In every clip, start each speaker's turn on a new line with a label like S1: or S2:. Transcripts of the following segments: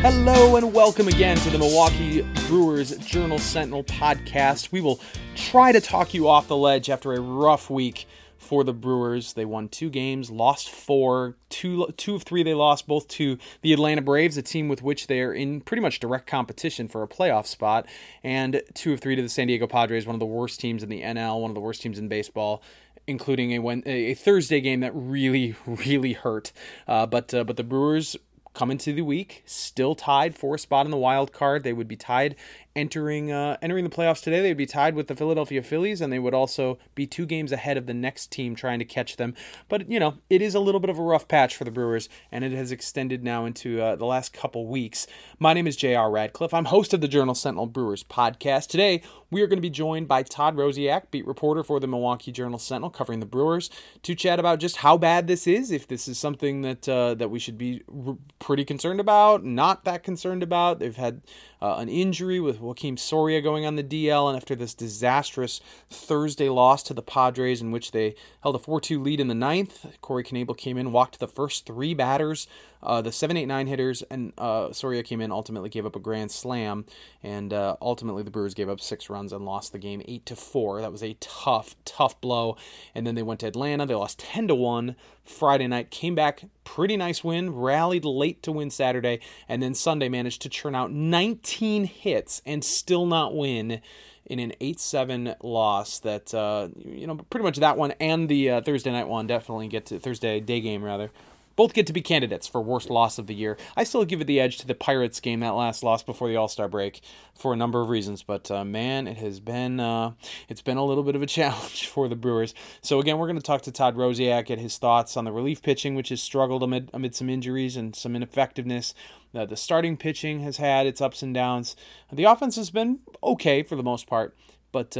S1: Hello and welcome again to the Milwaukee Brewers Journal Sentinel podcast. We will try to talk you off the ledge after a rough week for the Brewers. They won 2 games, lost 4, two of 3 they lost, both to the Atlanta Braves, a team with which they are in pretty much direct competition for a playoff spot, and 2 of 3 to the San Diego Padres, one of the worst teams in the NL, one of the worst teams in baseball, including a Thursday game that really, really hurt. But the Brewers come into the week still tied for a spot in the wild card. They would be tied entering the playoffs today. They'd be tied with the Philadelphia Phillies, and they would also be 2 games ahead of the next team trying to catch them. But, it is a little bit of a rough patch for the Brewers, and it has extended now into the last couple weeks. My name is J.R. Radcliffe. I'm host of the Journal Sentinel Brewers podcast. Today, we are going to be joined by Todd Rosiak, beat reporter for the Milwaukee Journal Sentinel, covering the Brewers, to chat about just how bad this is, if this is something that we should be pretty concerned about, not that concerned about. They've had an injury with Joakim Soria going on the DL, and after this disastrous Thursday loss to the Padres in which they held a 4-2 lead in the 9th, Corey Knebel came in, walked the first 3 batters, the 7-8-9 hitters, and Soria came in, ultimately gave up a grand slam, and ultimately the Brewers gave up 6 runs and lost the game 8-4. That was a tough blow. And then they went to Atlanta. They lost 10-1 Friday night, came back, pretty nice win, rallied late to win Saturday, and then Sunday managed to churn out 19 hits and still not win in an 8-7 loss. That pretty much that one and the Thursday night one definitely get to Thursday day game rather. Both get to be candidates for worst loss of the year. I still give it the edge to the Pirates game, that last loss before the All-Star break, for a number of reasons. But man, it's been a little bit of a challenge for the Brewers. So again, we're going to talk to Todd Rosiak, get his thoughts on the relief pitching, which has struggled amid some injuries and some ineffectiveness. The starting pitching has had its ups and downs. The offense has been okay for the most part. But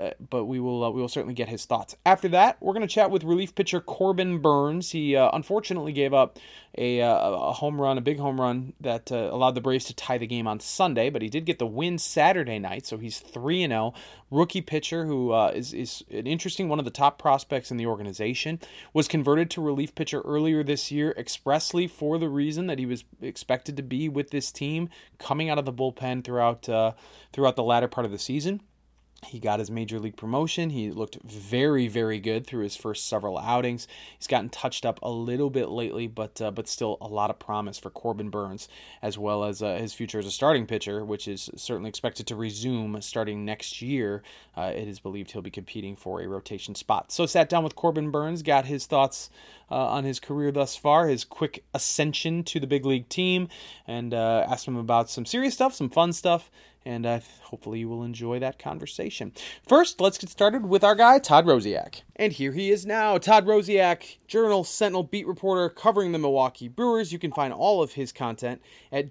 S1: we will certainly get his thoughts. After that, we're going to chat with relief pitcher Corbin Burnes. He unfortunately gave up a home run, a big home run that allowed the Braves to tie the game on Sunday, but he did get the win Saturday night, so he's 3-0. Rookie pitcher who is an interesting, one of the top prospects in the organization, was converted to relief pitcher earlier this year expressly for the reason that he was expected to be with this team coming out of the bullpen throughout the latter part of the season. He got his major league promotion. He looked very, very good through his first several outings. He's gotten touched up a little bit lately, but still a lot of promise for Corbin Burnes, as well as his future as a starting pitcher, which is certainly expected to resume starting next year. It is believed he'll be competing for a rotation spot. So sat down with Corbin Burnes, got his thoughts on his career thus far, his quick ascension to the big league team, and asked him about some serious stuff, some fun stuff, and hopefully you will enjoy that conversation. First, let's get started with our guy, Todd Rosiak. And here he is now, Todd Rosiak, Journal Sentinel beat reporter covering the Milwaukee Brewers. You can find all of his content at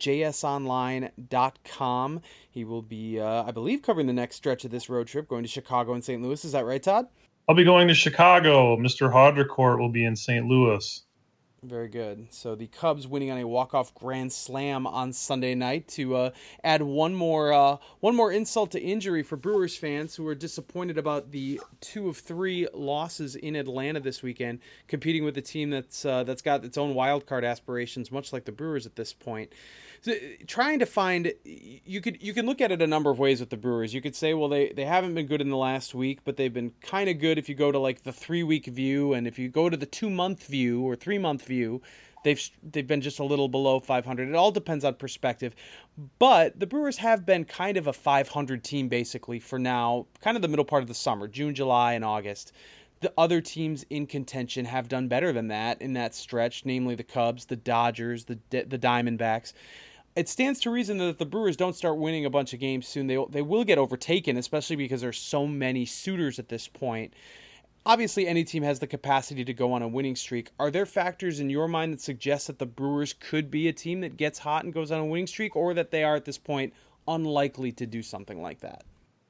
S1: jsonline.com. He will be, I believe, covering the next stretch of this road trip, going to Chicago and St. Louis. Is that right, Todd?
S2: I'll be going to Chicago. Mr. Haudricourt will be in St. Louis.
S1: Very good. So the Cubs winning on a walk-off grand slam on Sunday night to add one more insult to injury for Brewers fans who are disappointed about the 2 of 3 losses in Atlanta this weekend, competing with a team that's got its own wild card aspirations, much like the Brewers at this point. So, trying to find, you can look at it a number of ways with the Brewers. You could say, well, they haven't been good in the last week, but they've been kind of good if you go to like the 3-week view, and if you go to the 2-month view or 3-month view, they've been just a little below 500. It all depends on perspective, but the Brewers have been kind of a 500 team basically for now, kind of the middle part of the summer, June, July, and August. The other teams in contention have done better than that in that stretch, namely the Cubs, the Dodgers, the Diamondbacks. It stands to reason that if the Brewers don't start winning a bunch of games soon, they will get overtaken, especially because there's so many suitors at this point. Obviously, any team has the capacity to go on a winning streak. Are there factors in your mind that suggest that the Brewers could be a team that gets hot and goes on a winning streak, or that they are at this point unlikely to do something like that?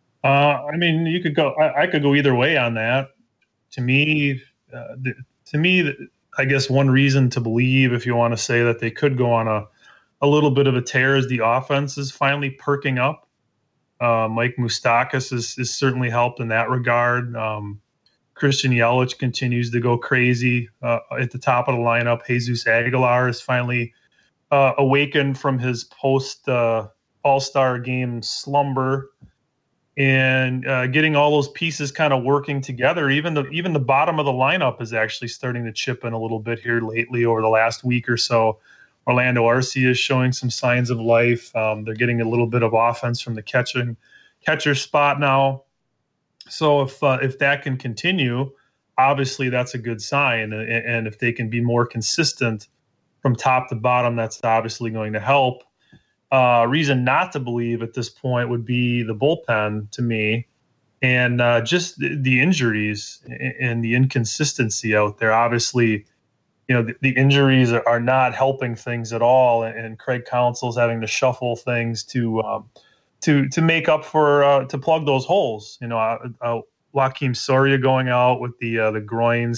S2: You could go. I could go either way on that. To me, I guess one reason to believe, if you want to say that they could go on a little bit of a tear, is the offense is finally perking up. Mike Moustakas is certainly helped in that regard. Christian Yelich continues to go crazy at the top of the lineup. Jesus Aguilar is finally awakened from his post All-Star game slumber and getting all those pieces kind of working together. Even the bottom of the lineup is actually starting to chip in a little bit here lately over the last week or so. Orlando Arcia is showing some signs of life. They're getting a little bit of offense from the catcher spot now. So if that can continue, obviously that's a good sign. And if they can be more consistent from top to bottom, that's obviously going to help. Reason not to believe at this point would be the bullpen to me, and just the injuries and the inconsistency out there. Obviously, the injuries are not helping things at all, and Craig Counsell's having to shuffle things to make up for to plug those holes. Joakim Soria going out with the groin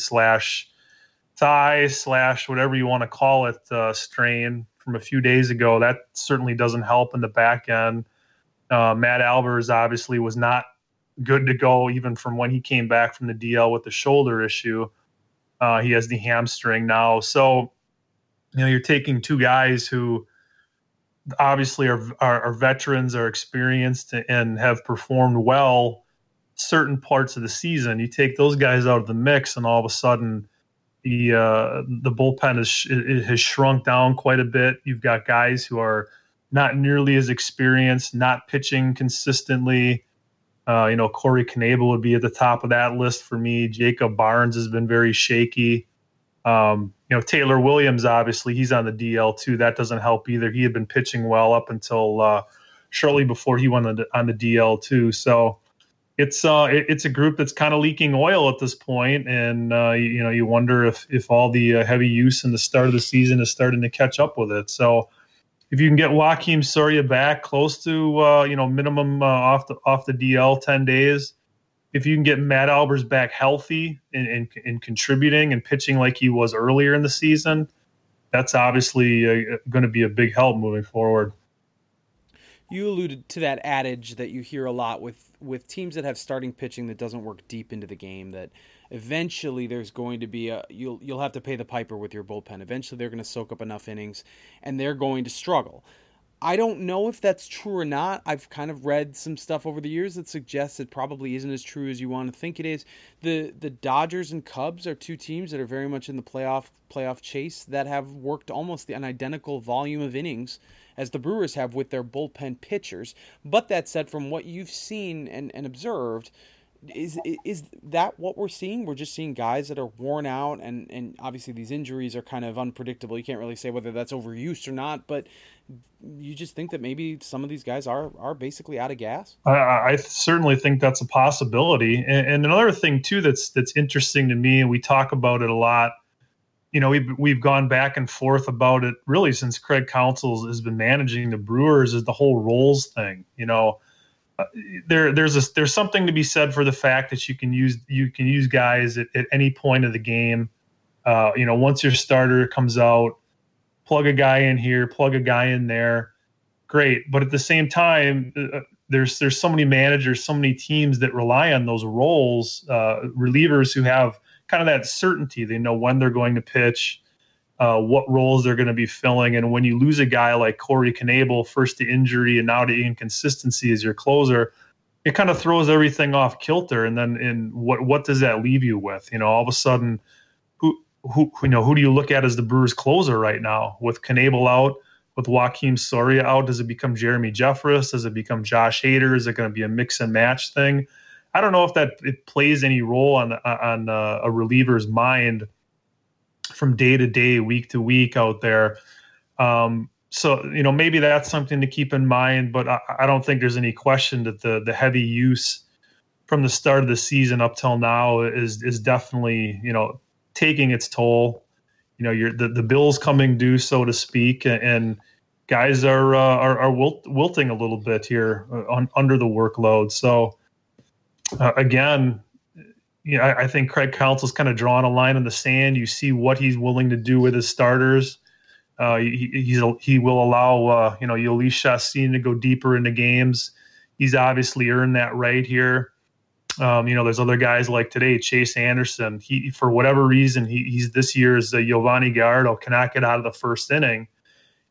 S2: / thigh / whatever you want to call it strain from a few days ago. That certainly doesn't help in the back end. Matt Albers obviously was not good to go even from when he came back from the DL with the shoulder issue. He has the hamstring now. So, you're taking two guys who obviously are veterans, are experienced, and have performed well certain parts of the season. You take those guys out of the mix, and all of a sudden the bullpen has shrunk down quite a bit. You've got guys who are not nearly as experienced, not pitching consistently. Corey Knebel would be at the top of that list for me. Jacob Barnes has been very shaky. Taylor Williams, obviously, he's on the DL too. That doesn't help either. He had been pitching well up until shortly before he went on the DL too. So it's a group that's kind of leaking oil at this point, and you wonder if all the heavy use in the start of the season is starting to catch up with it. So if you can get Joakim Soria back close to minimum off the DL 10 days, if you can get Matt Albers back healthy and contributing and pitching like he was earlier in the season, that's obviously going to be a big help moving forward.
S1: You alluded to that adage that you hear a lot with teams that have starting pitching that doesn't work deep into the game, that eventually there's going to be you'll have to pay the piper with your bullpen. Eventually they're going to soak up enough innings and they're going to struggle. I don't know if that's true or not. I've kind of read some stuff over the years that suggests it probably isn't as true as you want to think it is. The Dodgers and Cubs are two teams that are very much in the playoff chase that have worked almost an identical volume of innings as the Brewers have with their bullpen pitchers. But that said, from what you've seen and observed, is that what we're seeing? We're just seeing guys that are worn out, and obviously these injuries are kind of unpredictable. You can't really say whether that's overuse or not, but you just think that maybe some of these guys are basically out of gas?
S2: I certainly think that's a possibility. And another thing, too, that's interesting to me, and we talk about it a lot, we've gone back and forth about it really since Craig Counsell has been managing the Brewers, is the whole roles thing. There's something to be said for the fact that you can use guys at any point of the game. Once your starter comes out, plug a guy in here, plug a guy in there, great. But at the same time, there's so many managers, so many teams that rely on those roles, relievers who have kind of that certainty. They know when they're going to pitch, what roles they're going to be filling. And when you lose a guy like Corey Knebel, first to injury and now to inconsistency as your closer, it kind of throws everything off kilter. And then what does that leave you with? All of a sudden, who do you look at as the Brewers closer right now? With Knebel out, with Joakim Soria out, does it become Jeremy Jeffress? Does it become Josh Hader? Is it going to be a mix and match thing? I don't know if it plays any role on a reliever's mind from day to day, week to week out there. So maybe that's something to keep in mind, but I don't think there's any question that the heavy use from the start of the season up till now is definitely, taking its toll. The bill's coming due, so to speak, and guys are wilting a little bit here under the workload. So again, I think Craig Counsell's kind of drawn a line in the sand. You see what he's willing to do with his starters. He will allow Jhoulys Chacín to go deeper into games. He's obviously earned that right here. There's other guys like today, Chase Anderson. He, for whatever reason, he's this year's Giovanni Gallardo cannot get out of the first inning,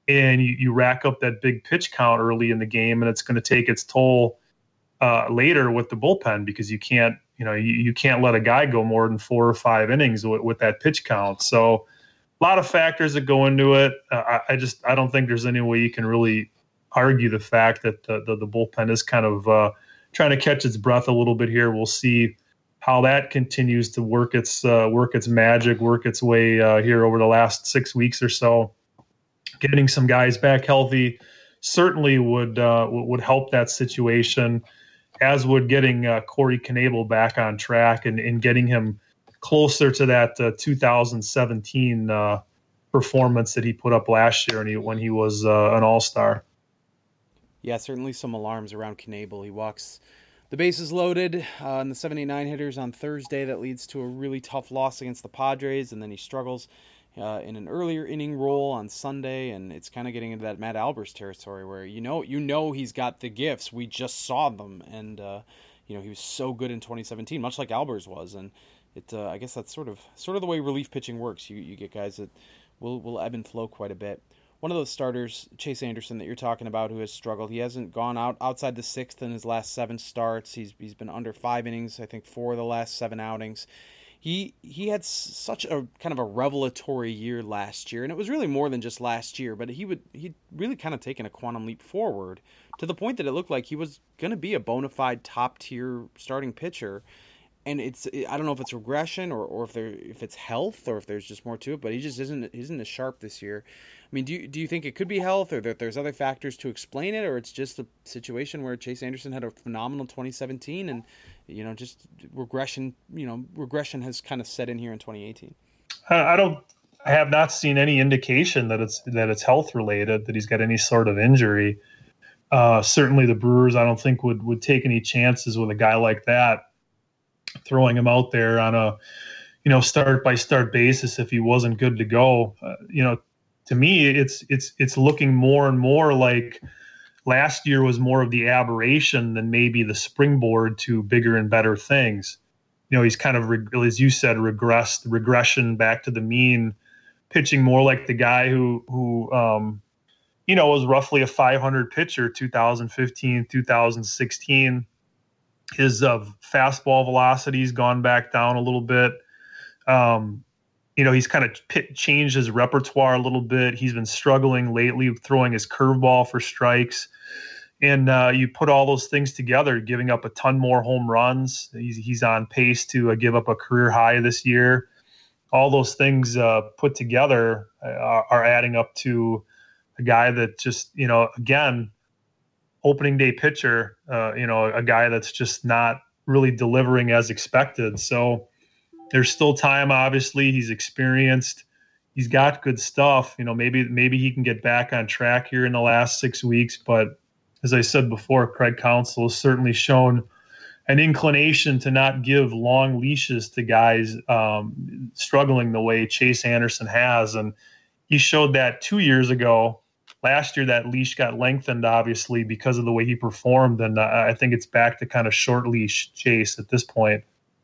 S2: and you rack up that big pitch count early in the game, and it's going to take its toll later with the bullpen, because you can't let a guy go more than 4 or 5 innings with that pitch count. So a lot of factors that go into it. I don't think there's any way you can really argue the fact that the bullpen is kind of trying to catch its breath a little bit here. We'll see how that continues to work its magic, work its way here over the last 6 weeks or so. Getting some guys back healthy certainly would help that situation, as would getting Corey Knebel back on track and getting him closer to that 2017 performance that he put up last year when he was an all-star.
S1: Yeah, certainly some alarms around Knebel. He walks the bases loaded in the 7-8-9 hitters on Thursday. That leads to a really tough loss against the Padres, and then he struggles in an earlier inning role on Sunday, and it's kind of getting into that Matt Albers territory where you know he's got the gifts. We just saw them, and he was so good in 2017, much like Albers was, and I guess that's sort of the way relief pitching works. You get guys that will ebb and flow quite a bit. One of those starters, Chase Anderson, that you're talking about, who has struggled. He hasn't gone outside the sixth in his last 7 starts. He's been under 5 innings, I think, 4 of the last 7 outings. He had such a kind of a revelatory year last year, and it was really more than just last year, but he'd really kind of taken a quantum leap forward to the point that it looked like he was going to be a bona fide top-tier starting pitcher. And I don't know if it's regression or if it's health or if there's just more to it, but he just isn't as sharp this year. I mean, do you think it could be health, or that there's other factors to explain it, or it's just a situation where Chase Anderson had a phenomenal 2017 and just regression has kind of set in here in 2018?
S2: I have not seen any indication that it's health related, that he's got any sort of injury. Certainly the Brewers, I don't think would take any chances with a guy like that, throwing him out there on a start by start basis if he wasn't good to go. To me, it's looking more and more like last year was more of the aberration than maybe the springboard to bigger and better things. He's kind of, as you said, regression back to the mean, pitching more like the guy who was roughly a 500 pitcher 2015, 2016. His fastball velocity's gone back down a little bit. He's kind of changed his repertoire a little bit. He's been struggling lately throwing his curveball for strikes. And you put all those things together, giving up a ton more home runs. He's on pace to give up a career high this year. All those things put together are adding up to a guy that just, again, opening day pitcher, a guy that's just not really delivering as expected. So there's still time. Obviously, he's experienced. He's got good stuff. Maybe he can get back on track here in the last 6 weeks. But as I said before, Craig Counsell has certainly shown an inclination to not give long leashes to guys struggling the way Chase Anderson has. And he showed that 2 years ago. Last year, that leash got lengthened, obviously, because of the way he performed. And I think it's back to kind of short leash Chase at this point.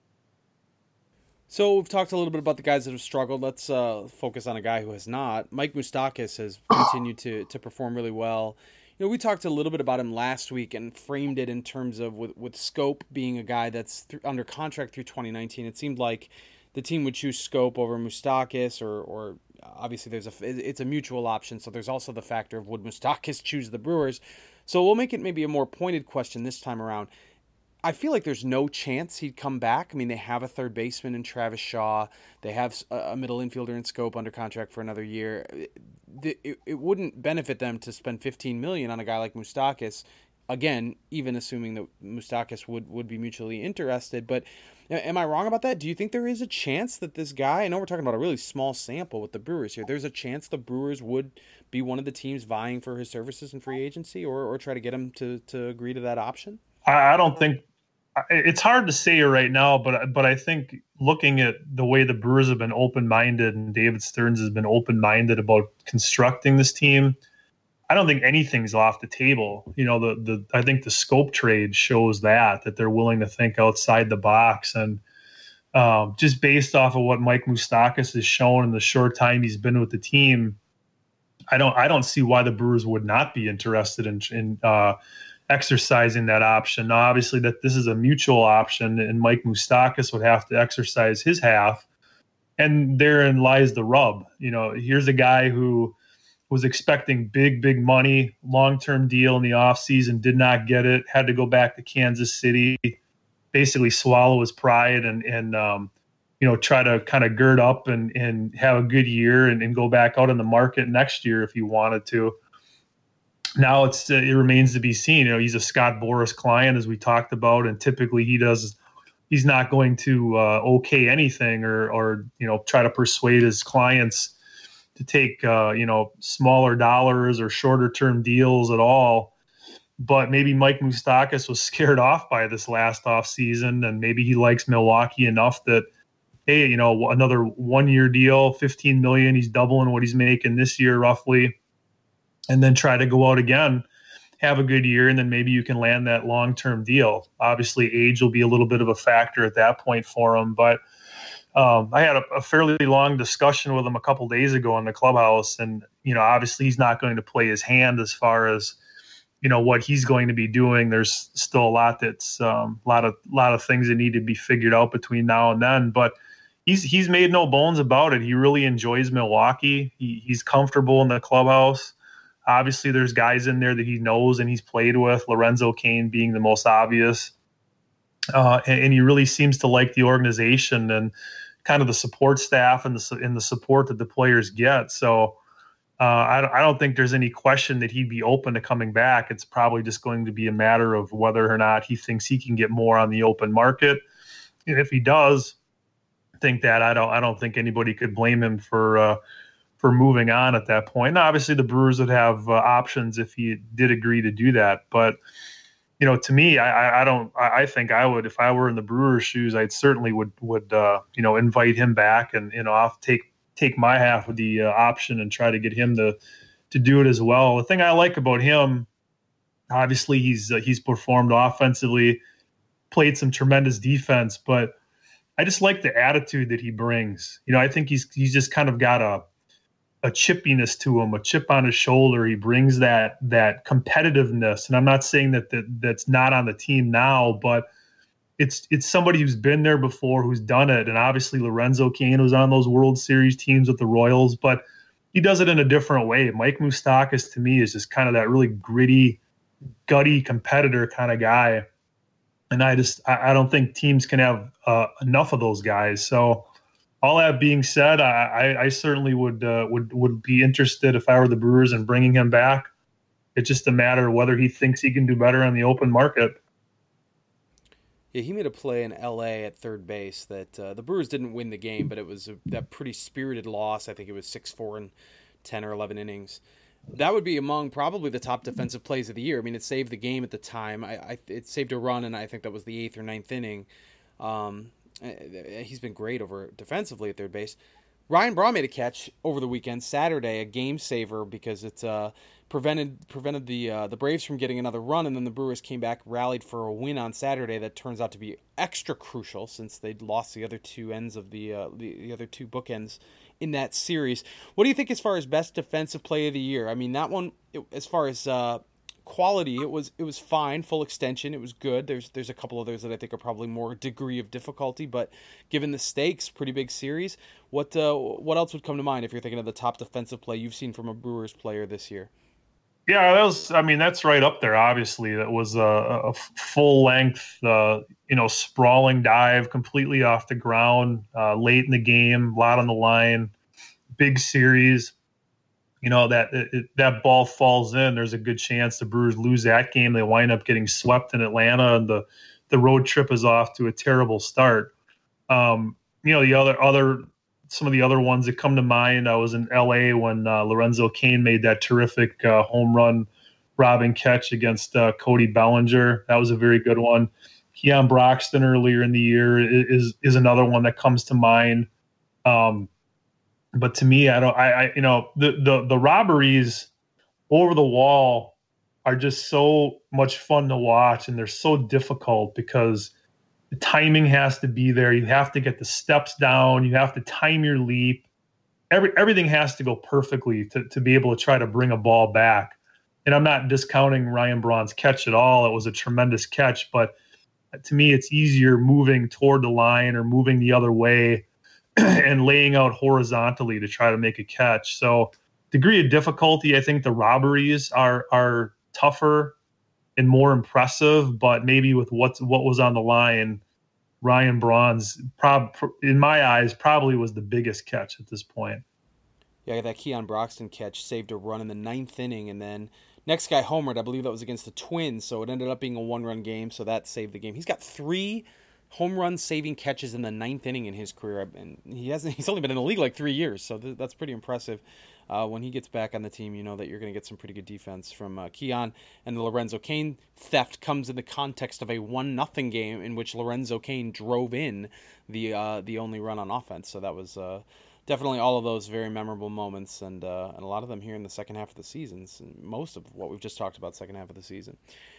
S1: So we've talked a little bit about the guys that have struggled. Let's focus on a guy who has not. Mike Moustakas has continued to perform really well. We talked a little bit about him last week and framed it in terms of with Scope being a guy that's under contract through 2019. It seemed like the team would choose Scope over Moustakas, or obviously it's a mutual option. So there's also the factor of would Moustakas choose the Brewers. So we'll make it maybe a more pointed question this time around. I feel like there's no chance he'd come back. I mean, they have a third baseman in Travis Shaw. They have a middle infielder in Scope under contract for another year. It wouldn't benefit them to spend $15 million on a guy like Moustakas. Again, even assuming that Moustakas would be mutually interested. But am I wrong about that? Do you think there is a chance that this guy, I know we're talking about a really small sample with the Brewers here, there's a chance the Brewers would be one of the teams vying for his services in free agency or try to get him to agree to that option?
S2: I don't think, it's hard to say right now, but I think looking at the way the Brewers have been open-minded and David Stearns has been open-minded about constructing this team, I don't think anything's off the table. I think the Scope trade shows that they're willing to think outside the box, and just based off of what Mike Moustakas has shown in the short time he's been with the team, I don't see why the Brewers would not be interested in exercising that option. Now, obviously, that this is a mutual option, and Mike Moustakas would have to exercise his half, and therein lies the rub. Here's a guy who was expecting big money, long-term deal in the offseason, did not get it, had to go back to Kansas City, basically swallow his pride and try to kind of gird up and have a good year and go back out in the market next year if he wanted to. Now it remains to be seen. He's a Scott Boras client, as we talked about, and typically he's not going to okay anything or try to persuade his clients to take smaller dollars or shorter term deals at all. But maybe Mike Moustakas was scared off by this last offseason, and maybe he likes Milwaukee enough that, hey, another 1-year deal, $15 million, he's doubling what he's making this year roughly, and then try to go out again, have a good year, and then maybe you can land that long-term deal. Obviously, age will be a little bit of a factor at that point for him, but I had a fairly long discussion with him a couple days ago in the clubhouse, and obviously he's not going to play his hand as far as what he's going to be doing. There's still a lot that's a lot of things that need to be figured out between now and then, but he's made no bones about it. He really enjoys Milwaukee. He's comfortable in the clubhouse. Obviously, there's guys in there that he knows and he's played with, Lorenzo Cain being the most obvious. And he really seems to like the organization and kind of the support staff and the support that the players get. So I don't think there's any question that he'd be open to coming back. It's probably just going to be a matter of whether or not he thinks he can get more on the open market. And if he does think that, I don't think anybody could blame him for moving on at that point. Now, obviously, the Brewers would have options if he did agree to do that. But, to me, I think I would, if I were in the Brewers' shoes, I'd certainly would invite him back and, I'll take my half of the option and try to get him to do it as well. The thing I like about him, obviously, he's performed offensively, played some tremendous defense, but I just like the attitude that he brings. I think he's just kind of got a chippiness to him, a chip on his shoulder. He brings that competitiveness. And I'm not saying that's not on the team now, but it's somebody who's been there before, who's done it. And obviously Lorenzo Cain was on those World Series teams with the Royals, but he does it in a different way. Mike Moustakas, to me, is just kind of that really gritty, gutty competitor kind of guy. And I don't think teams can have enough of those guys. So all that being said, I certainly would be interested if I were the Brewers in bringing him back. It's just a matter of whether he thinks he can do better on the open market.
S1: Yeah, he made a play in L.A. at third base that the Brewers didn't win the game, but it was that pretty spirited loss. I think it was 6-4 in 10 or 11 innings. That would be among probably the top defensive plays of the year. I mean, it saved the game at the time. It saved a run, and I think that was the 8th or 9th inning. He's been great over defensively at third base. Ryan Braun made a catch over the weekend, Saturday, a game saver, because it prevented the Braves from getting another run, and then the Brewers came back, rallied for a win on Saturday that turns out to be extra crucial since they'd lost the other two ends of the other two bookends in that series. What do you think as far as best defensive play of the year? I mean, that one, as far as quality, it was fine, full extension, it was good. There's a couple others that I think are probably more degree of difficulty, but given the stakes, pretty big series. What else would come to mind if you're thinking of the top defensive play you've seen from a Brewers player this year?
S2: Yeah, that's right up there. Obviously, that was a full length, sprawling dive, completely off the ground, late in the game, a lot on the line, big series. That ball falls in, there's a good chance the Brewers lose that game. They wind up getting swept in Atlanta, and the road trip is off to a terrible start. Some of the other ones that come to mind, I was in L.A. when Lorenzo Cain made that terrific home run robbing catch against Cody Bellinger. That was a very good one. Keon Broxton earlier in the year is another one that comes to mind. But to me, the robberies over the wall are just so much fun to watch, and they're so difficult because the timing has to be there. You have to get the steps down. You have to time your leap. everything has to go perfectly to be able to try to bring a ball back. And I'm not discounting Ryan Braun's catch at all. It was a tremendous catch, but to me, it's easier moving toward the line or moving the other way and laying out horizontally to try to make a catch. So degree of difficulty, I think the robberies are tougher and more impressive, but maybe with what was on the line, Ryan Braun's, in my eyes, probably was the biggest catch at this point.
S1: Yeah, that Keon Broxton catch saved a run in the 9th inning, and then next guy homered. I believe that was against the Twins, so it ended up being a 1-run game, so that saved the game. He's got 3 home run saving catches in the 9th inning in his career, and he's only been in the league like 3 years, so that's pretty impressive. When he gets back on the team, you know that you're going to get some pretty good defense from Keon. And the Lorenzo Cain theft comes in the context of a 1-0 game in which Lorenzo Cain drove in the only run on offense. So that was definitely all of those very memorable moments, and a lot of them here in the second half of the season. Most of what we've just talked about second half of the season.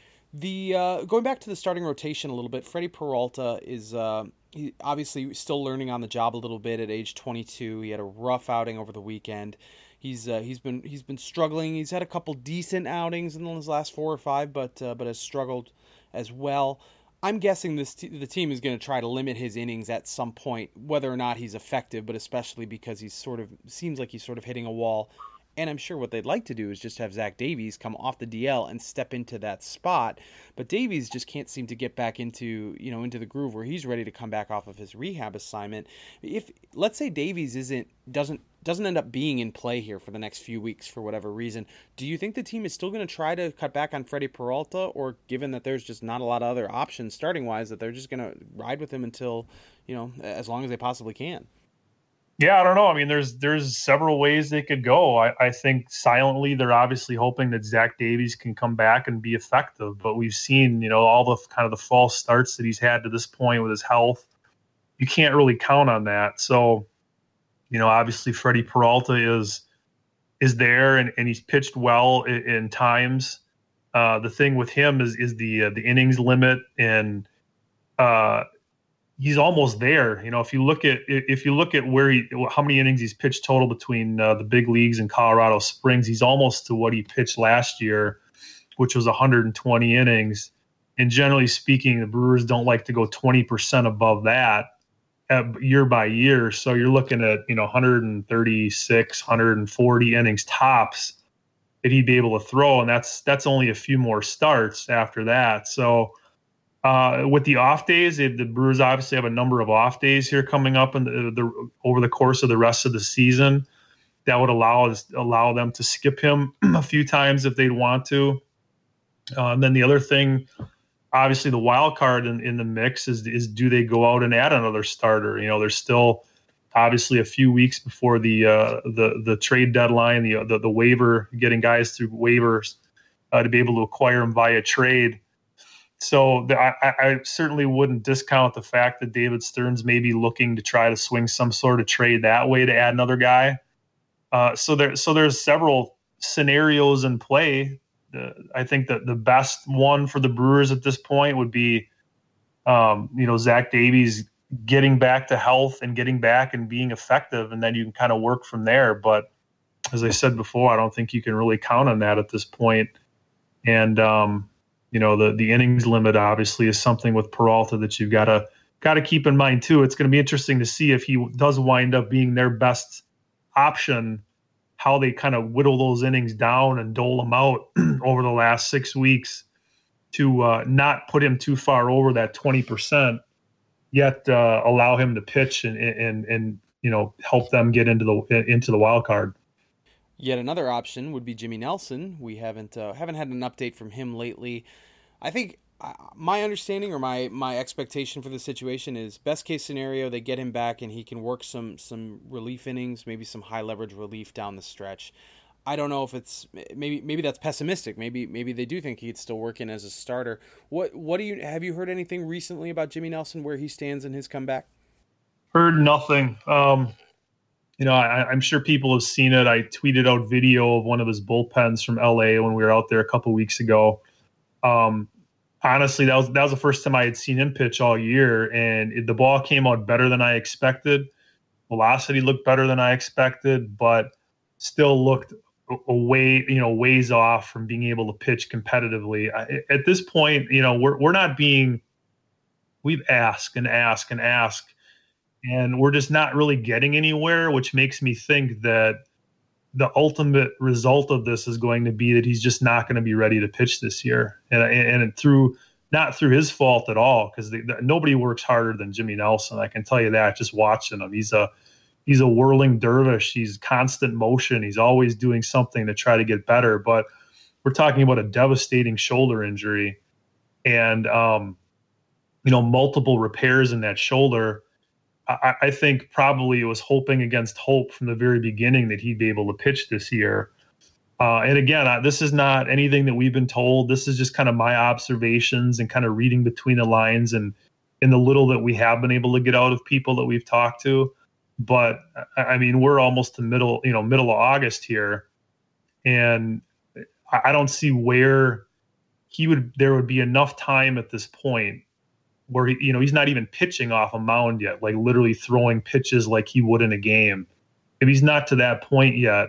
S1: Going back to the starting rotation a little bit, Freddie Peralta is he obviously still learning on the job a little bit at age 22. He had a rough outing over the weekend. He's been struggling. He's had a couple decent outings in his last 4 or 5, but has struggled as well. I'm guessing the team is going to try to limit his innings at some point, whether or not he's effective, but especially because seems like he's sort of hitting a wall. And I'm sure what they'd like to do is just have Zach Davies come off the DL and step into that spot. But Davies just can't seem to get back into the groove where he's ready to come back off of his rehab assignment. If let's say Davies doesn't end up being in play here for the next few weeks for whatever reason, do you think the team is still going to try to cut back on Freddie Peralta, or given that there's just not a lot of other options starting wise, that they're just going to ride with him until, as long as they possibly can?
S2: Yeah, I don't know. I mean, there's several ways they could go. I think silently they're obviously hoping that Zach Davies can come back and be effective. But we've seen, all the kind of the false starts that he's had to this point with his health. You can't really count on that. So, obviously Freddie Peralta is there and he's pitched well in times. The thing with him is the innings limit, and he's almost there. If you look at how many innings he's pitched total between the big leagues and Colorado Springs, he's almost to what he pitched last year, which was 120 innings. And generally speaking, the Brewers don't like to go 20% above that year by year. So you're looking at 136, 140 innings tops that he'd be able to throw, and that's only a few more starts after that. So. With the off days, the Brewers obviously have a number of off days here coming up over the course of the rest of the season. That would allow them to skip him a few times if they'd want to. And then the other thing, obviously the wild card in the mix is do they go out and add another starter? There's still obviously a few weeks before the trade deadline, the waiver, getting guys through waivers to be able to acquire them via trade. So I certainly wouldn't discount the fact that David Stearns may be looking to try to swing some sort of trade that way to add another guy. So there's several scenarios in play. I think that the best one for the Brewers at this point would be, Zach Davies getting back to health and getting back and being effective, and then you can kind of work from there. But as I said before, I don't think you can really count on that at this point. And the innings limit obviously is something with Peralta that you've got to keep in mind too. It's going to be interesting to see if he does wind up being their best option, how they kind of whittle those innings down and dole them out over the last 6 weeks to not put him too far over that 20%, yet allow him to pitch and help them get into the wild card.
S1: Yet another option would be Jimmy Nelson. We haven't had an update from him lately. I think my understanding or my expectation for the situation is best case scenario, they get him back and he can work some relief innings, maybe some high leverage relief down the stretch. I don't know if it's maybe that's pessimistic. Maybe they do think he'd still work in as a starter. Have you heard anything recently about Jimmy Nelson, where he stands in his comeback?
S2: Heard nothing. I'm sure people have seen it. I tweeted out video of one of his bullpens from LA when we were out there a couple weeks ago. Honestly, that was the first time I had seen him pitch all year, and the ball came out better than I expected. Velocity looked better than I expected, but still looked ways off from being able to pitch competitively. At this point, we're not being. We've asked and asked and asked, and we're just not really getting anywhere, which makes me think that the ultimate result of this is going to be that he's just not going to be ready to pitch this year, and not through his fault at all, because nobody works harder than Jimmy Nelson. I can tell you that just watching him. He's a whirling dervish. He's constant motion. He's always doing something to try to get better. But we're talking about a devastating shoulder injury, and multiple repairs in that shoulder. I think probably it was hoping against hope from the very beginning that he'd be able to pitch this year. And again, this is not anything that we've been told. This is just kind of my observations and kind of reading between the lines and in the little that we have been able to get out of people that we've talked to. But I mean, we're almost to middle of August here, and I don't see where there would be enough time at this point where he's not even pitching off a mound yet, like literally throwing pitches like he would in a game. If he's not to that point yet,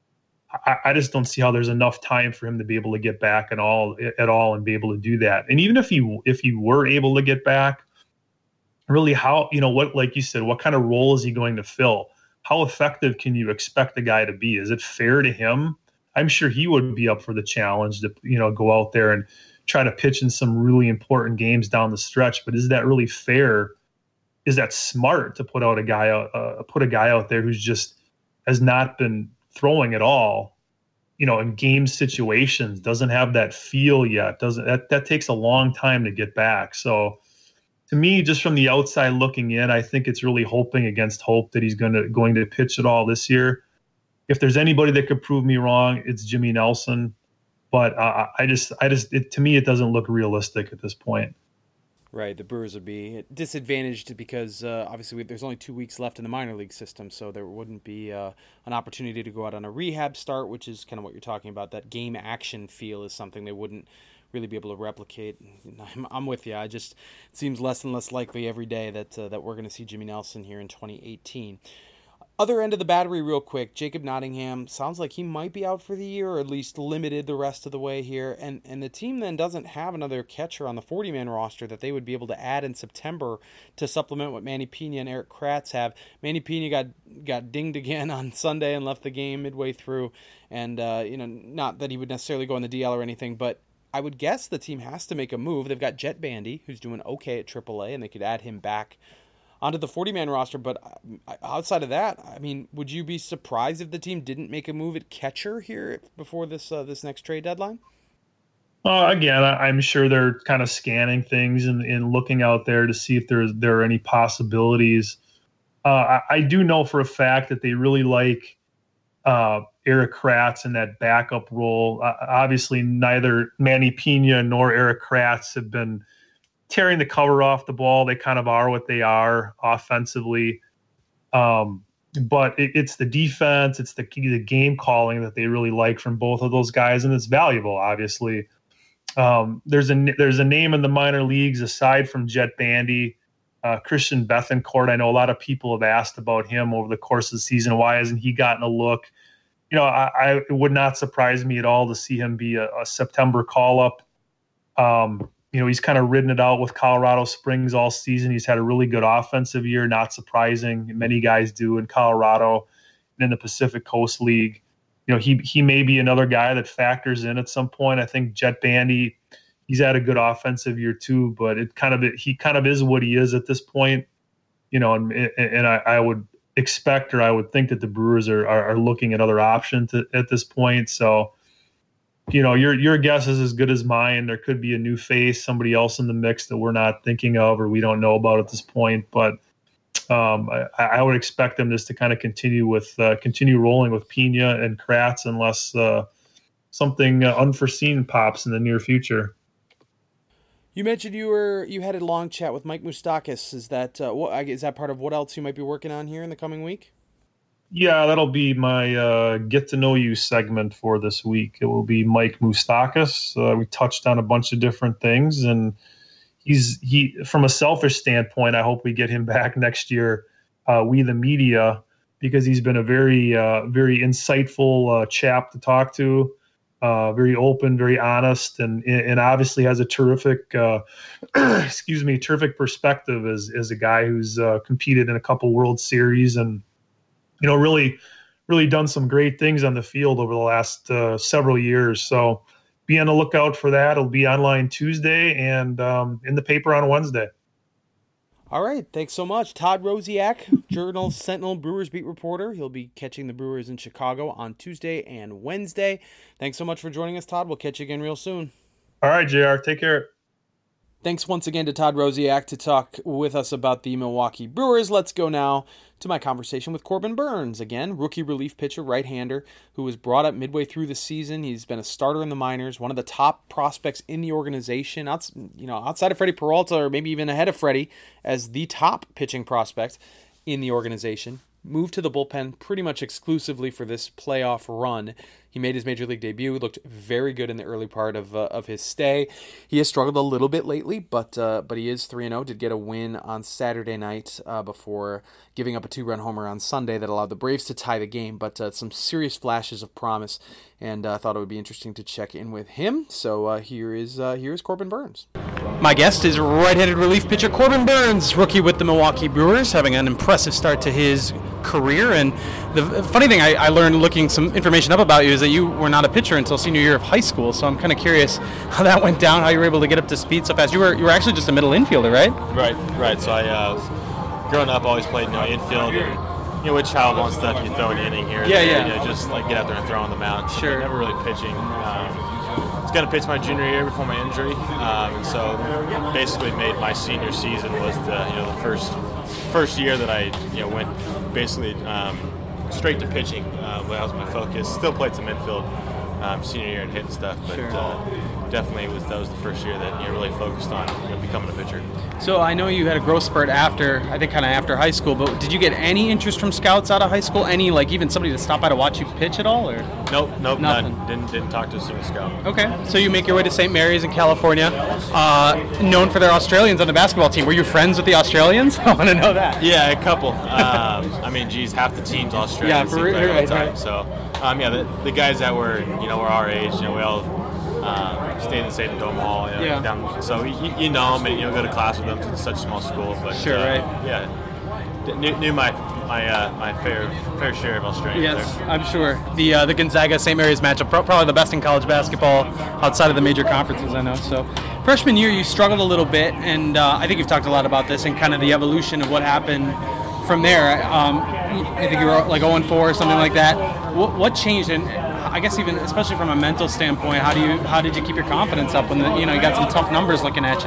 S2: I just don't see how there's enough time for him to be able to get back at all and be able to do that. And even if he were able to get back, really how, what, like you said, what kind of role is he going to fill? How effective can you expect the guy to be? Is it fair to him? I'm sure he would be up for the challenge to, go out there and try to pitch in some really important games down the stretch. But is that really fair? Is that smart to put a guy out there who's just has not been throwing at all, in game situations, doesn't have that feel yet, that takes a long time to get back. So to me, just from the outside looking in, I think it's really hoping against hope that he's going to pitch at all this year. If there's anybody that could prove me wrong, it's Jimmy Nelson. But to me, it doesn't look realistic at this point.
S1: Right, the Brewers would be disadvantaged because obviously there's only 2 weeks left in the minor league system, so there wouldn't be an opportunity to go out on a rehab start, which is kind of what you're talking about. That game action feel is something they wouldn't really be able to replicate. I'm with you. It seems less and less likely every day that we're going to see Jimmy Nelson here in 2018. Other end of the battery real quick, Jacob Nottingham sounds like he might be out for the year, or at least limited the rest of the way here. And the team then doesn't have another catcher on the 40-man roster that they would be able to add in September to supplement what Manny Pena and Eric Kratz have. Manny Pena got dinged again on Sunday and left the game midway through. And, not that he would necessarily go on the DL or anything, but I would guess the team has to make a move. They've got Jet Bandy, who's doing okay at AAA, and they could add him back onto the 40-man roster. But outside of that, I mean, would you be surprised if the team didn't make a move at catcher here before this next trade deadline?
S2: Again, I'm sure they're kind of scanning things and looking out there to see if there are any possibilities. I do know for a fact that they really like Eric Kratz in that backup role. Obviously, neither Manny Pena nor Eric Kratz have been tearing the cover off the ball. They kind of are what they are offensively. But it's the defense, it's the game calling that they really like from both of those guys, and it's valuable, obviously. There's a name in the minor leagues aside from Jet Bandy, Christian Bethancourt. I know a lot of people have asked about him over the course of the season. Why hasn't he gotten a look? It would not surprise me at all to see him be a September call-up. He's kind of ridden it out with Colorado Springs all season. He's had a really good offensive year, not surprising. Many guys do in Colorado and in the Pacific Coast League. He may be another guy that factors in at some point. I think Jet Bandy, he's had a good offensive year too, but he kind of is what he is at this point. And I would expect, or I would think that the Brewers are looking at other options at this point. So, your guess is as good as mine. There could be a new face, somebody else in the mix that we're not thinking of or we don't know about at this point. But I would expect them just to kind of continue rolling with Pena and Kratz unless something unforeseen pops in the near future.
S1: You mentioned you had a long chat with Mike Moustakas. Is that part of what else you might be working on here in the coming week?
S2: Yeah, that'll be my get to know you segment for this week. It will be Mike Moustakas. We touched on a bunch of different things, and he from a selfish standpoint, I hope we get him back next year we the media, because he's been a very very insightful chap to talk to, very open, very honest, and obviously has a terrific terrific perspective as a guy who's competed in a couple World Series and really done some great things on the field over the last several years. So be on the lookout for that. It'll be online Tuesday and in the paper on Wednesday.
S1: All right. Thanks so much. Todd Rosiak, Journal-Sentinel Brewers beat reporter. He'll be catching the Brewers in Chicago on Tuesday and Wednesday. Thanks so much for joining us, Todd. We'll catch you again real soon.
S2: All right, JR. Take care.
S1: Thanks once again to Todd Rosiak to talk with us about the Milwaukee Brewers. Let's go now to my conversation with Corbin Burnes. Again, rookie relief pitcher, right-hander, who was brought up midway through the season. He's been a starter in the minors, one of the top prospects in the organization, outside of Freddie Peralta, or maybe even ahead of Freddie, as the top pitching prospect in the organization. Moved to the bullpen pretty much exclusively for this playoff run. He made his major league debut, looked very good in the early part of his stay. He has struggled a little bit lately, but he is 3-0, did get a win on Saturday night before giving up a 2-run homer on Sunday that allowed the Braves to tie the game, but some serious flashes of promise, and I thought it would be interesting to check in with him. So here is Corbin Burnes. My guest is right-handed relief pitcher Corbin Burnes, rookie with the Milwaukee Brewers, having an impressive start to his career. And the funny thing I learned looking some information up about you is that you were not a pitcher until senior year of high school. So I'm kind of curious how that went down, how you were able to get up to speed so fast. You were actually just a middle infielder, right?
S3: Right. So I, growing up, always played infield and with child ball and stuff, you throw an inning here.
S1: Yeah.
S3: Just like get out there and throw on the mound.
S1: Sure.
S3: Never really pitching. I was going to pitch my junior year before my injury, and so basically made my senior season was the first year that I went basically straight to pitching. That was my focus. Still played some infield senior year and hitting stuff, but
S1: sure.
S3: Definitely that was the first year that really focused on becoming a pitcher.
S1: So I know you had a growth spurt after high school, but did you get any interest from scouts out of high school? Any, even somebody to stop by to watch you pitch at all? Or
S3: Nope,
S1: nothing.
S3: None. Didn't talk to a single scout.
S1: Okay, so you make your way to St. Mary's in California, known for their Australians on the basketball team. Were you friends with the Australians? I want to know that.
S3: Yeah, a couple. Half the team's Australian.
S1: Yeah, for right.
S3: So, the guys that were our age, we all stayed in the same dome hall. So you know them and go to class with them. It's such a small school, but
S1: sure, right.
S3: Yeah, knew my fair share of Australians.
S1: Yes,
S3: there.
S1: I'm sure. The Gonzaga St. Mary's matchup, probably the best in college basketball outside of the major conferences, I know. So freshman year you struggled a little bit, and I think you've talked a lot about this and kind of the evolution of what happened from there. I think you were like 0-4 or something like that. What changed? And I guess even especially from a mental standpoint, how did you keep your confidence up when you got some tough numbers looking at you?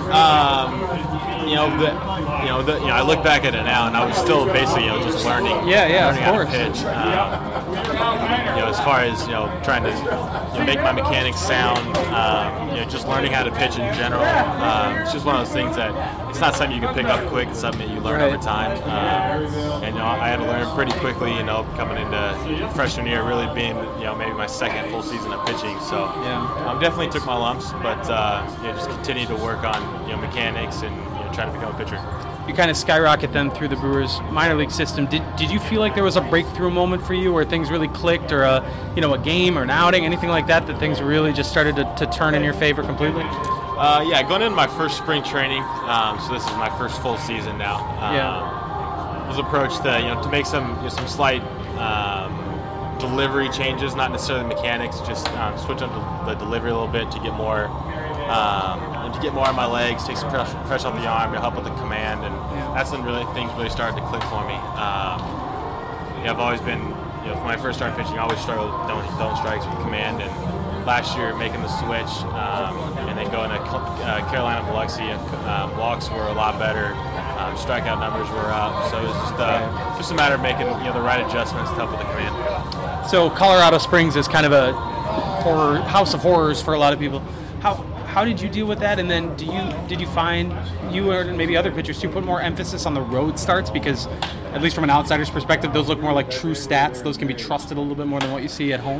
S3: I look back at it now, and I was still basically just learning.
S1: Yeah,
S3: learning
S1: of course.
S3: How to pitch. As far as trying to make my mechanics sound, just learning how to pitch in general. It's just one of those things that it's not something you can pick up quick. It's something that you learn over time. And I had to learn pretty quickly. Coming into freshman year, really being maybe my second full season of pitching. So definitely took my lumps, but just continued to work on mechanics and trying to become a pitcher.
S1: You kind of skyrocket then through the Brewers minor league system. Did you feel like there was a breakthrough moment for you where things really clicked, or a game or an outing, anything like that things really just started to turn in your favor completely?
S3: Going into my first spring training, so this is my first full season now. Was approached to make some slight delivery changes, not necessarily mechanics, just switch up the delivery a little bit to get more on my legs, take some pressure off the arm to help with the command, and that's when things really started to click for me. I've always been, when I first started pitching, I always struggled throwing strikes with command, and last year making the switch and then going to Carolina Biloxi, walks were a lot better, strikeout numbers were up, so it was just a matter of making the right adjustments to help with the command.
S1: So Colorado Springs is kind of a house of horrors for a lot of people. How did you deal with that? And then did you find you or maybe other pitchers to put more emphasis on the road starts? Because at least from an outsider's perspective, those look more like true stats. Those can be trusted a little bit more than what you see at home.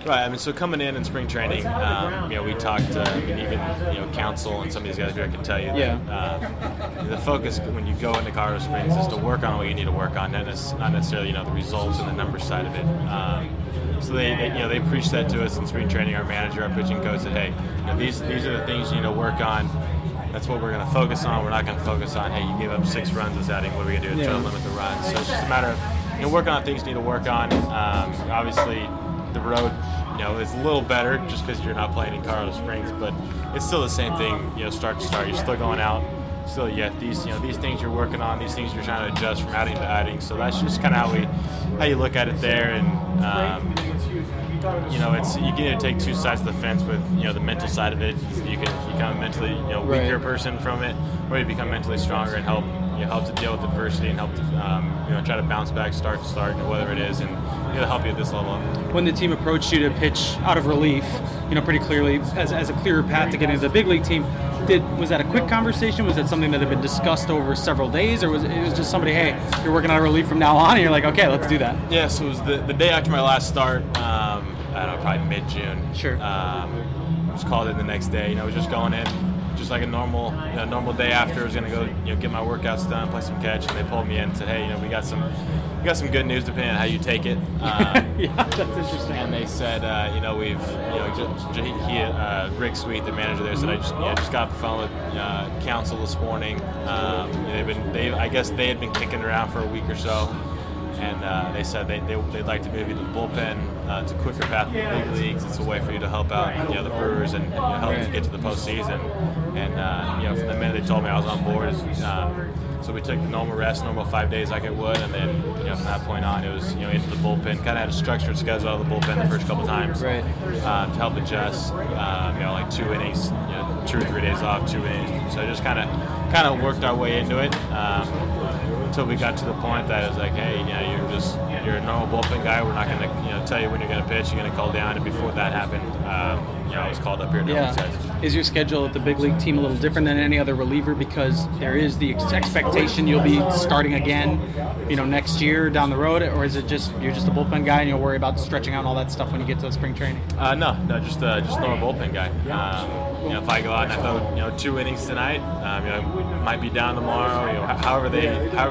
S3: Right. I mean, so coming in spring training, we talked, even council and some of these guys here can tell you that the focus when you go into Colorado Springs is to work on what you need to work on, not necessarily the results and the numbers side of it. So they preached that to us in spring training. Our manager, our pitching coach said, hey, these are the things you need to work on. That's what we're going to focus on. We're not going to focus on, hey, you gave up 6 runs this outing. What are we going to do to try to limit the runs? So it's just a matter of working on things you need to work on. Obviously, the road, is a little better just because you're not playing in Colorado Springs, but it's still the same thing. Start to start, you're still going out. Still, these things you're working on, these things you're trying to adjust from outing to outing. So that's just kind of how you look at it there, and it's you can either take two sides of the fence with the mental side of it. You can become a mentally weaker person from it, or you become mentally stronger and help to deal with adversity and help to try to bounce back, start to start, whatever it is, and help you at this level.
S1: When the team approached you to pitch out of relief, pretty clearly as a clearer path to getting to the big league team, was that a quick conversation? Was it something that had been discussed over several days, or was it just somebody, hey, you're working out of relief from now on, and you're like, okay, let's do that?
S3: Yeah, so it was the day after my last start. I don't know, probably mid-June.
S1: Sure.
S3: I was called in the next day. I was just going in, just like a normal day after. I was gonna go, get my workouts done, play some catch, and they pulled me in and said, hey, we got some good news depending on how you take it.
S1: Yeah, that's interesting.
S3: And they said, Rick Sweet, the manager there, said I just got off the phone with council this morning. I guess they had been kicking around for a week or so. And they said they'd like to move you to the bullpen. It's a quicker path to the big leagues. It's a way for you to help out the Brewers and help to get to the postseason. And from the minute they told me I was on board, so we took the normal rest, normal 5 days like I would, and then from that point on it was into the bullpen. Kind of had a structured schedule out of the bullpen the first couple times to help adjust. Like 2 innings, 2 or 3 days off, 2 innings. So just kind of worked our way into it. Until we got to the point that it was like, hey, you're a normal bullpen guy. We're not going to tell you when you're going to pitch. You're going to call down. And before that happened, I was called up here.
S1: Is your schedule at the big league team a little different than any other reliever because there is the expectation you'll be starting again, next year down the road, or is it just you're just a bullpen guy and you'll worry about stretching out and all that stuff when you get to spring training?
S3: No, just normal bullpen guy. If I go out and I throw 2 innings tonight, might be down tomorrow. However they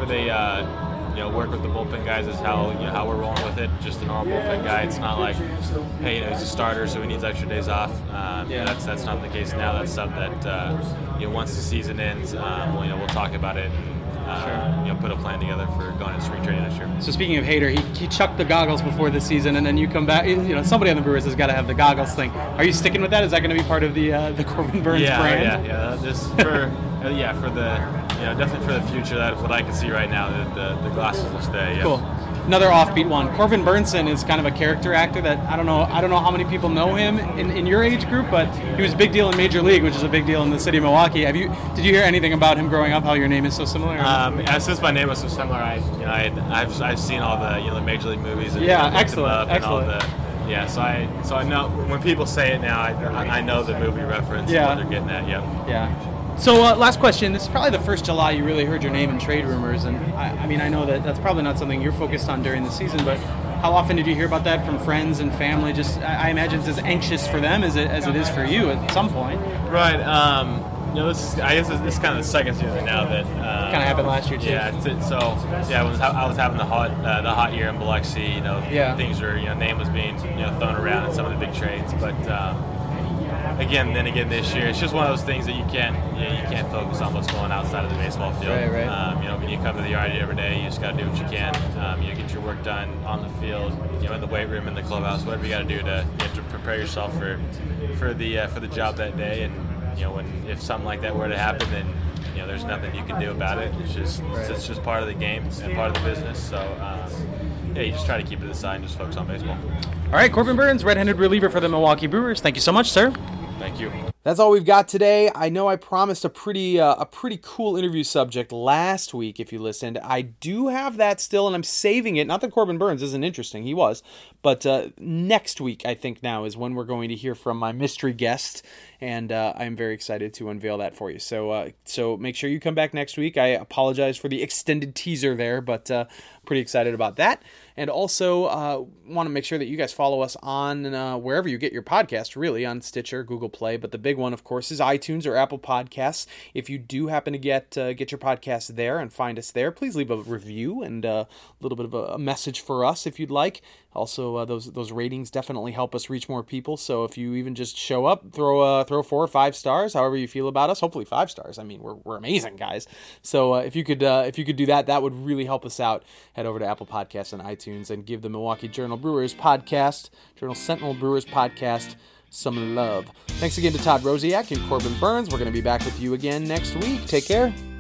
S3: work with the bullpen guys is how we're rolling with it. Just a normal bullpen guy. It's not like, hey, he's a starter, so he needs extra days off. That's not the case now. That's something that once the season ends, we'll talk about it. And, put a plan together for going into spring training this year.
S1: So speaking of Hader, he chucked the goggles before the season, and then you come back. Somebody on the Brewers has got to have the goggles thing. Are you sticking with that? Is that going to be part of the Corbin Burnes brand?
S3: Yeah. This for definitely for the future. That what I can see right now, that the glasses will stay. Yeah.
S1: Cool. Another offbeat one. Corbin Burnson is kind of a character actor that I don't know how many people know him in your age group, but he was a big deal in Major League, which is a big deal in the city of Milwaukee. Did you hear anything about him growing up? How your name is so similar?
S3: Since my name was so similar, I've seen all the Major League movies. And,
S1: excellent.
S3: So I know when people say it now, I know the movie reference and what they're getting at.
S1: Yeah. So last question. This is probably the first July you really heard your name in trade rumors, and I know that's probably not something you're focused on during the season, but how often did you hear about that from friends and family? Just I imagine it's as anxious for them as it is for you at some point.
S3: Right. This is kind of the second season now that
S1: kind of happened last year too.
S3: Yeah. I was having the hot year in Biloxi. Things were name was being thrown around in some of the big trades, but. Again this year, it's just one of those things that you can't focus on what's going outside of the baseball field.
S1: Right.
S3: When you come to the yard every day, you just got to do what you can. Get your work done on the field, in the weight room, in the clubhouse, whatever you got to do to prepare yourself for the job that day. And if something like that were to happen, then there's nothing you can do about it. It's just part of the game and part of the business. So you just try to keep it aside and just focus on baseball.
S1: All right, Corbin Burnes, red-handed reliever for the Milwaukee Brewers. Thank you so much, sir.
S3: Thank you.
S1: That's all we've got today. I know I promised a pretty cool interview subject last week, if you listened. I do have that still, and I'm saving it. Not that Corbin Burnes isn't interesting. He was. But next week, I think now, is when we're going to hear from my mystery guest, and I'm very excited to unveil that for you. So make sure you come back next week. I apologize for the extended teaser there, but pretty excited about that. And also want to make sure that you guys follow us on wherever you get your podcast, really, on Stitcher, Google Play. But the big one, of course, is iTunes or Apple Podcasts. If you do happen to get your podcast there and find us there, please leave a review and a little bit of a message for us if you'd like. Also, those ratings definitely help us reach more people. So if you even just show up, throw 4 or 5 stars, however you feel about us. Hopefully 5 stars. I mean, we're amazing, guys. So if you could do that, that would really help us out. Head over to Apple Podcasts and iTunes and give the Milwaukee Journal Brewers podcast, Journal Sentinel Brewers podcast, some love. Thanks again to Todd Rosiak and Corbin Burnes. We're going to be back with you again next week. Take care.